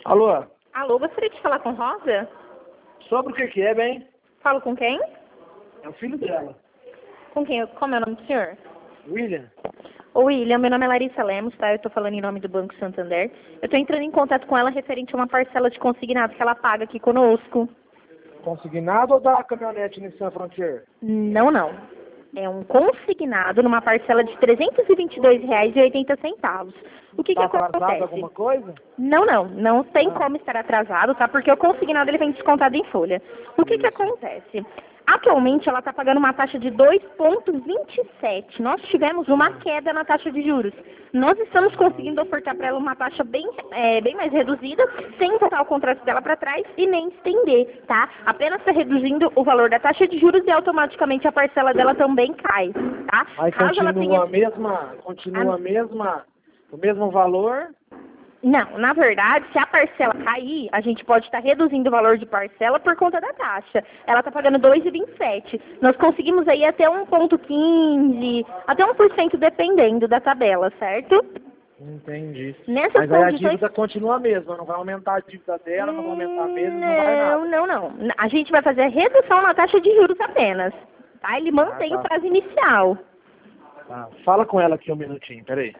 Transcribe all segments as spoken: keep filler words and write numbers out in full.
Alô? Alô, gostaria de falar com Rosa? Sobre o que que é, bem? Falo com quem? É o filho dela. Com quem? Como é o nome do senhor? William. Ô, William, meu nome é Larissa Lemos, tá? Eu tô falando em nome do Banco Santander. Eu tô entrando em contato com ela referente a uma parcela de consignado que ela paga aqui conosco. Consignado ou da caminhonete Nissan Frontier? Não, não. É um consignado numa parcela de trezentos e vinte e dois reais e oitenta centavos. O que Tá que atrasado acontece? alguma coisa? Não, não. Não tem Ah. como estar atrasado, tá? Porque o consignado ele vem descontado em folha. O que que acontece? Atualmente ela está pagando uma taxa de dois vírgula vinte e sete. Nós tivemos uma queda na taxa de juros. Nós estamos conseguindo ofertar para ela uma taxa bem, é, bem mais reduzida, sem botar o contrato dela para trás e nem estender, tá? Apenas está reduzindo o valor da taxa de juros e automaticamente a parcela dela também cai, tá? Aí Caso ela continua tenha... a mesma, continua A- a mesma, o mesmo valor? Não, na verdade, se a parcela cair, a gente pode estar reduzindo o valor de parcela por conta da taxa. Ela está pagando dois vírgula vinte e sete. Nós conseguimos aí até um vírgula quinze, até um por cento dependendo da tabela, certo? Entendi. Nessas Mas aí a condições... dívida continua a mesma, não vai aumentar a dívida dela, não vai aumentar mesmo, não vai nada. Não, não, não. A gente vai fazer a redução na taxa de juros apenas, tá? Ele mantém Ah, o tá. prazo inicial. Tá. Fala com ela aqui um minutinho, peraí.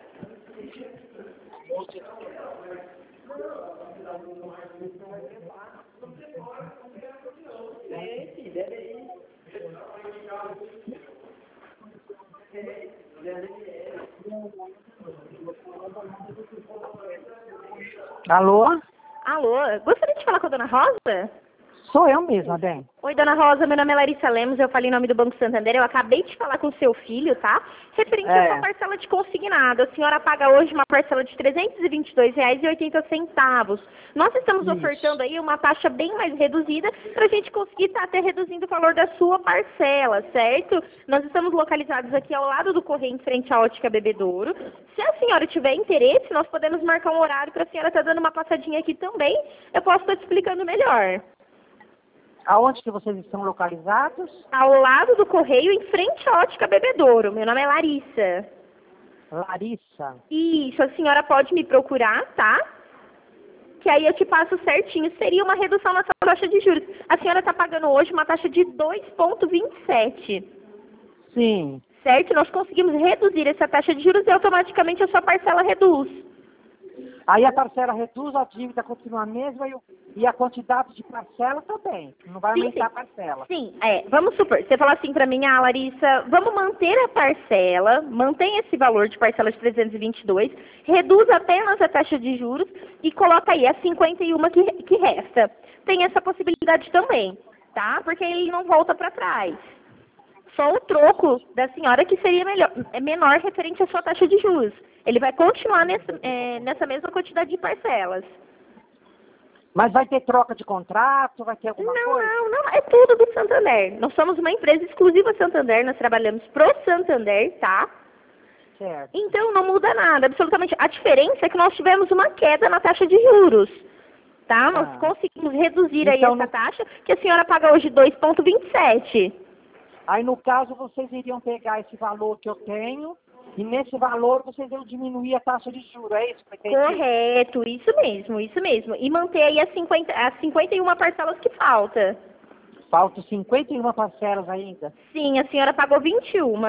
Alô? Alô, gostaria de falar com a dona Rosa? Sou eu mesma, bem. Oi, dona Rosa, meu nome é Larissa Lemos, eu falei em nome do Banco Santander, eu acabei de falar com o seu filho, tá? Referente É. a sua parcela de consignado, a senhora paga hoje uma parcela de trezentos e vinte e dois reais e oitenta centavos. Nós estamos Isso. ofertando aí uma taxa bem mais reduzida para a gente conseguir estar até reduzindo o valor da sua parcela, certo? Nós estamos localizados aqui ao lado do Correio, em frente à Ótica Bebedouro. Se a senhora tiver interesse, nós podemos marcar um horário para a senhora estar dando uma passadinha aqui também. Eu posso estar te explicando melhor. Aonde que vocês estão localizados? Ao lado do Correio, em frente à Ótica Bebedouro. Meu nome é Larissa. Larissa. Isso, a senhora pode me procurar, tá? Que aí eu te passo certinho. Seria uma redução na sua taxa de juros. A senhora está pagando hoje uma taxa de dois vírgula vinte e sete. Sim. Certo? Nós conseguimos reduzir essa taxa de juros e automaticamente a sua parcela reduz. Aí a parcela reduz, a dívida continua a mesma e, o- e a quantidade de parcela também. Não vai Sim, aumentar sim. a parcela. Sim, é. Vamos supor, você fala assim pra mim, ah, Larissa, vamos manter a parcela, mantém esse valor de parcela de trezentos e vinte e dois, reduz apenas a taxa de juros e coloca aí as cinquenta e um que, que resta. Tem essa possibilidade também, tá? Porque ele não volta pra trás. Só o troco da senhora que seria melhor, é menor referente à sua taxa de juros. Ele vai continuar nessa, é, nessa mesma quantidade de parcelas. Mas vai ter troca de contrato, vai ter alguma Não, coisa? não, não. É tudo do Santander. Nós somos uma empresa exclusiva Santander, nós trabalhamos pro Santander, tá? Certo. Então não muda nada, absolutamente. A diferença é que nós tivemos uma queda na taxa de juros, tá? Nós Ah. conseguimos reduzir aí Então, essa no- taxa, que a senhora paga hoje dois vírgula vinte e sete. Aí, no caso, vocês iriam pegar esse valor que eu tenho e nesse valor vocês iam diminuir a taxa de juros, é isso que eu entendi? Correto, isso mesmo, isso mesmo. E manter aí as, cinquenta, as cinquenta e uma parcelas que falta. Faltam cinquenta e uma parcelas ainda. Sim, a senhora pagou vinte e um.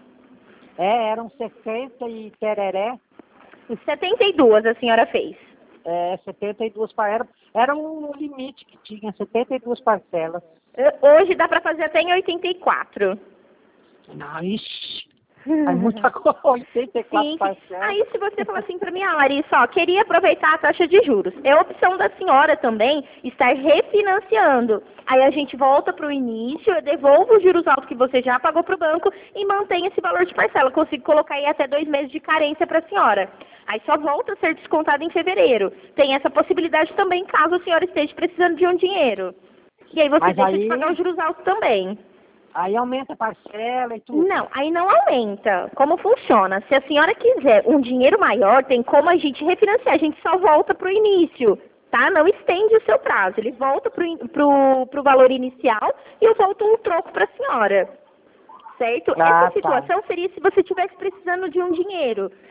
É, eram sessenta e tereré. setenta e duas a senhora fez. É, setenta e duas parcelas. Era um limite que tinha, setenta e duas parcelas. Hoje dá para fazer até em oitenta e quatro. Não, ixi, é muita coisa, oitenta e quatro Sim, parcelas. aí se você falar assim para mim, ah, Larissa, ó, queria aproveitar a taxa de juros. É opção da senhora também estar refinanciando. Aí a gente volta para o início, eu devolvo os juros altos que você já pagou para o banco e mantém esse valor de parcela. Eu consigo colocar aí até dois meses de carência para a senhora. Aí só volta a ser descontado em fevereiro. Tem essa possibilidade também, caso a senhora esteja precisando de um dinheiro. E aí você Mas deixa aí- de pagar os juros altos também. Aí aumenta a parcela e tudo. Não, aí não aumenta. Como funciona? Se a senhora quiser um dinheiro maior, tem como a gente refinanciar. A gente só volta para o início, tá? Não estende o seu prazo. Ele volta para o pro, pro valor inicial e eu volto um troco para a senhora. Certo? Ah, Essa situação seria se você estivesse precisando de um dinheiro.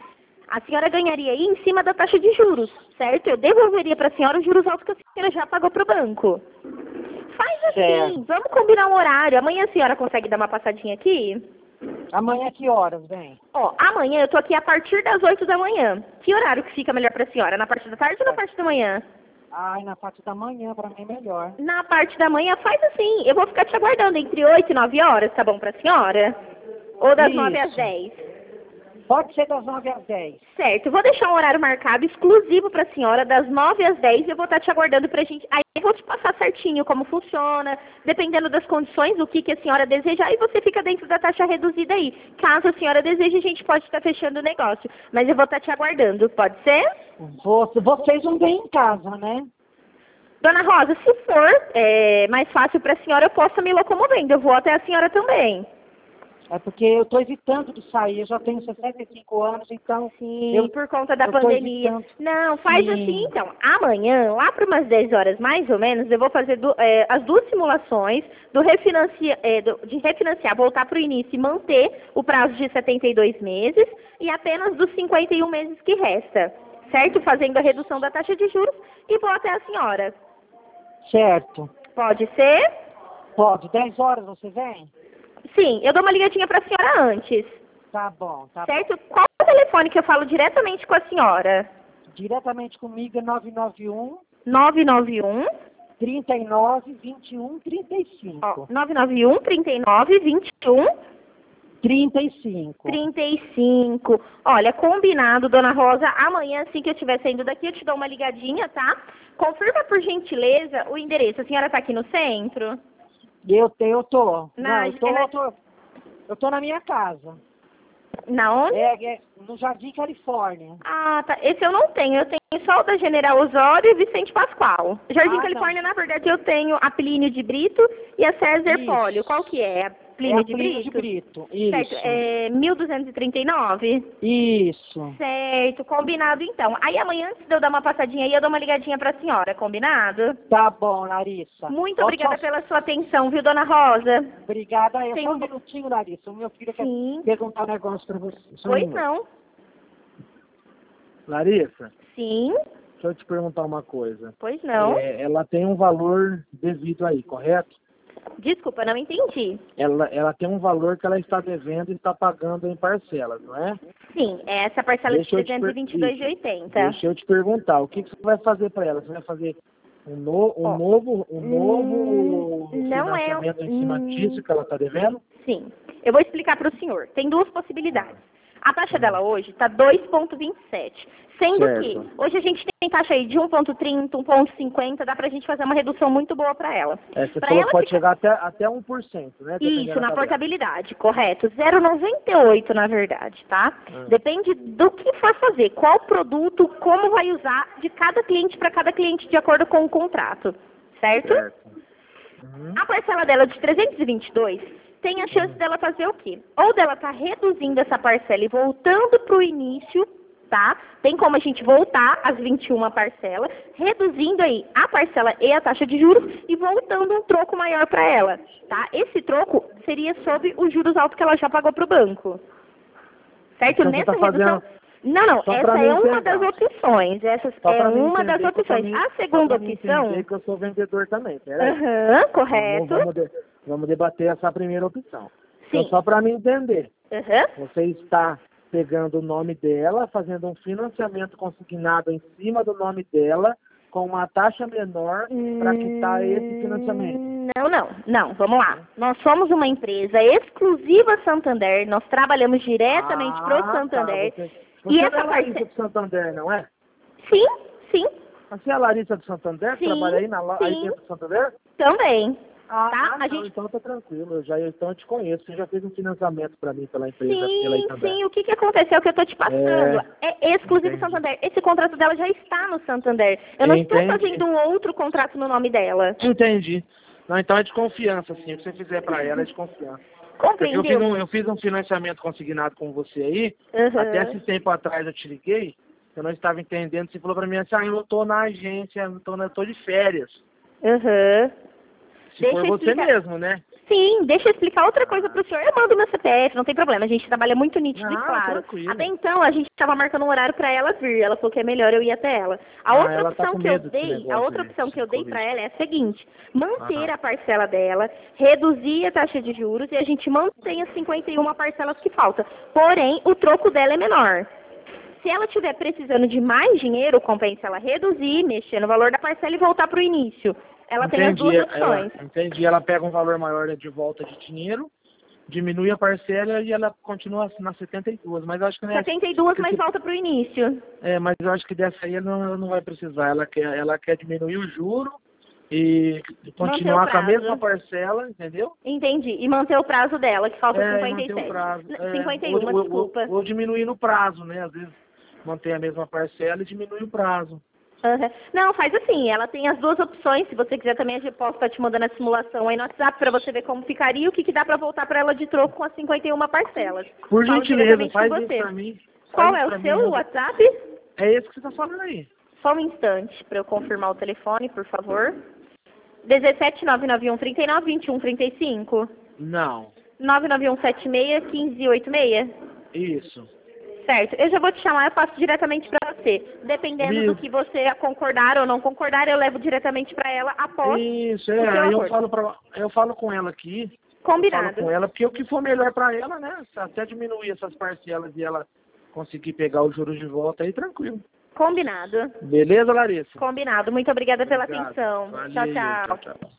a senhora ganharia aí em cima da taxa de juros, certo? Eu devolveria para a senhora os juros altos que a senhora já pagou para o banco. Faz assim, Certo. vamos combinar um horário. Amanhã a senhora consegue dar uma passadinha aqui? Amanhã que horas, vem? Ó, amanhã eu tô aqui a partir das oito da manhã. Que horário que fica melhor pra senhora? Na parte da tarde ou na parte da manhã? Ai, na parte da manhã, pra mim é melhor. Na parte da manhã faz assim. Eu vou ficar te aguardando entre oito e nove horas, tá bom pra senhora? Ou das Isso. nove às dez? Pode ser das nove às dez. Certo, eu vou deixar um horário marcado exclusivo pra senhora, das nove às dez, eu vou estar te aguardando pra gente. Aí eu vou te passar certinho como funciona, dependendo das condições, o que, que a senhora deseja, aí você fica dentro da taxa reduzida aí. Caso a senhora deseje, a gente pode estar fechando o negócio. Mas eu vou estar te aguardando, pode ser? Você, vocês não vêm em casa, né? Dona Rosa, se for é, mais fácil pra senhora, eu posso me locomovendo, eu vou até a senhora também. É porque eu estou evitando de sair, eu já tenho sessenta e cinco anos, então... Sim, eu, por conta da eu tô pandemia. evitando. Não, faz Sim. assim então. Amanhã, lá para umas dez horas mais ou menos, eu vou fazer du- é, as duas simulações do refinancia, é, do- de refinanciar, voltar para o início e manter o prazo de setenta e dois meses e apenas dos cinquenta e um meses que resta, certo? Fazendo a redução da taxa de juros e vou até a senhora. Certo. Pode ser? Pode. dez horas você vem? Sim, eu dou uma ligadinha para a senhora antes, Tá bom, tá certo? Qual o telefone que eu falo diretamente com a senhora? bom. Diretamente comigo é nove nove um, nove nove um trinta e nove, vinte e um, trinta e Ó, cinco. nove nove um, trinta e nove, vinte e um, trinta e cinco. trinta e cinco. Olha, combinado, dona Rosa. Amanhã, assim que eu estiver saindo daqui, eu te dou uma ligadinha, tá? Confirma, por gentileza, o endereço. A senhora tá aqui no centro? Eu, te- eu tô. Na- Não, eu tô, é na- eu tô, eu tô na minha casa. Na onde? É, é no Jardim Califórnia. Ah, tá. Esse eu não tenho. Eu tenho só o da General Osório e Vicente Pascoal. Jardim Ah, Califórnia, na verdade, eu tenho a Plínio de Brito e a César Isso. Polio. Qual que é? A Plínio é de Plínio Brito? de Brito. Isso. Certo. É mil duzentos e trinta e nove? Isso. Certo, combinado então. Aí amanhã, antes de eu dar uma passadinha aí, eu dou uma ligadinha pra senhora, combinado? Tá bom, Larissa. Muito Ó, obrigada só- pela sua atenção, viu, dona Rosa? Obrigada. Eu Tem só um um- minutinho, Larissa. O meu filho Sim. quer perguntar um negócio pra você. Só um Pois minuto. não. Larissa, Sim, deixa eu te perguntar uma coisa. pois não. É, ela tem um valor devido aí, correto? Desculpa, não entendi. Ela, ela tem um valor que ela está devendo e está pagando em parcelas, não é? Sim, é essa parcela Deixa eu de te per- trezentos e vinte e dois reais e oitenta. Deixa eu te perguntar, o que, que você vai fazer para ela? Você vai fazer um, no, um Ó, novo, um hum, novo não é- financiamento em cima hum. disso que ela está devendo? Sim. Eu vou explicar para o senhor. Tem duas possibilidades. A taxa dela hoje está dois vírgula vinte e sete. Sendo Certo. que hoje a gente tem taxa aí de um vírgula trinta, um vírgula cinquenta, dá pra gente fazer uma redução muito boa para ela. É, você Pra falou ela que pode ficar- chegar até, até um por cento, né? dependendo Isso, da na tabela. portabilidade, correto. zero vírgula noventa e oito, na verdade, tá? Hum. Depende do que for fazer, qual produto, como vai usar de cada cliente para cada cliente de acordo com o contrato, certo? Certo. Uhum. A parcela dela de trezentos e vinte e dois tem a chance dela fazer o quê? Ou dela tá reduzindo essa parcela e voltando para o início, tá? Tem como a gente voltar às vinte e uma parcelas, reduzindo aí a parcela e a taxa de juros e voltando um troco maior para ela, tá? Esse troco seria sobre os juros altos que ela já pagou para o banco. Certo? Então você Nessa tá fazendo- redução... Não, não, Só essa pra mim é uma entender. das opções. Essa Só é pra mim uma das entender, só pra opções. mim- A só segunda pra mim opção... entender que eu sou vendedor também, peraí. Aham, correto. Vamos, vamos, de- vamos debater essa primeira opção. Então, Sim. só para mim entender, Aham. você está pegando o nome dela, fazendo um financiamento consignado em cima do nome dela, com uma taxa menor para quitar esse financiamento. Não, não, não, vamos lá. Nós somos uma empresa exclusiva Santander, nós trabalhamos diretamente para o Ah, Santander. Tá, você E você essa é a Larissa parte- do Santander, não é? Sim, sim, Você é a Larissa do Santander? Sim, Trabalha aí, na, lo- aí sim. dentro do Santander? também. Ah, Tá, a não, gente- então tá tranquilo. Eu já, então eu te conheço. Você já fez um financiamento para mim pela empresa, pela Sim, Santander. sim, o que, que aconteceu que eu estou te passando? É, exclusivo entendi. Santander. Esse contrato dela já está no Santander. Eu não estou Entendi. fazendo um outro contrato no nome dela. Entendi. Não, então é de confiança, assim. O que você fizer para ela é de confiança. Porque eu fiz, Compreendeu? um, eu fiz um financiamento consignado com você aí. Aham. Até esse tempo atrás eu te liguei. Eu não estava entendendo. Você falou para mim assim, ah, eu tô na agência, eu tô, na, eu tô de férias. Aham. Se Deixa for eu você explicar. mesmo, né? Sim, deixa eu explicar outra coisa para o senhor. Eu mando meu C P F, não tem problema. A gente trabalha muito nítido e Ah, claro. tranquilo. Até então, a gente estava marcando um horário para ela vir. Ela falou que é melhor eu ir até ela. A Ah, outra ela tá opção com que eu medo desse dei, a negócio outra aí, opção que eu desse dei Covid. para ela é a seguinte: manter Aham. a parcela dela, reduzir a taxa de juros e a gente mantém as cinquenta e uma parcelas que falta. Porém, o troco dela é menor. Se ela estiver precisando de mais dinheiro, compensa ela reduzir, mexer no valor da parcela e voltar para o início. Ela tem as Entendi, duas ela, opções. entendi. Ela pega um valor maior de volta de dinheiro, diminui a parcela e ela continua nas setenta e duas. Mas eu acho que não é, setenta e duas, que mas se- volta para o início. é, mas eu acho que dessa aí ela não, ela não vai precisar. Ela quer, ela quer diminuir o juro e continuar com a prazo. mesma parcela, entendeu? Entendi. E manter o prazo dela, que falta É, e cinquenta e manter o sete. prazo. N- É, cinquenta e ou, uma, ou, ou, desculpa. ou diminuir no prazo, né? Às vezes mantém a mesma parcela e diminui o prazo. Aham. Não, faz assim, ela tem as duas opções. Se você quiser também, eu posso estar te mandando a simulação aí no WhatsApp para você ver como ficaria e o que, que dá para voltar para ela de troco com as cinquenta e uma parcelas. Por Falo gentileza, diretamente faz com isso você. pra mim. Qual Faz é isso o pra mim, seu muda- WhatsApp? É esse que você tá falando aí. Só um instante para eu confirmar o telefone, por favor. dezessete nove nove um trinta e nove vinte e um trinta e cinco. Não. nove nove um sete seis um cinco oito seis. Isso. Certo, eu já vou te chamar, eu passo diretamente para você. Dependendo Isso. do que você concordar ou não concordar, eu levo diretamente para ela após Isso, o é. seu Aí eu acordo. falo, pra, eu falo com ela aqui. Combinado. Eu falo com ela, porque o que for melhor pra ela, né? Se até diminuir essas parcelas e ela conseguir pegar os juros de volta aí, tranquilo. Combinado. Beleza, Larissa? Combinado. Muito obrigada pela Obrigado. atenção. Valeu, Tchau, tchau. tchau, tchau.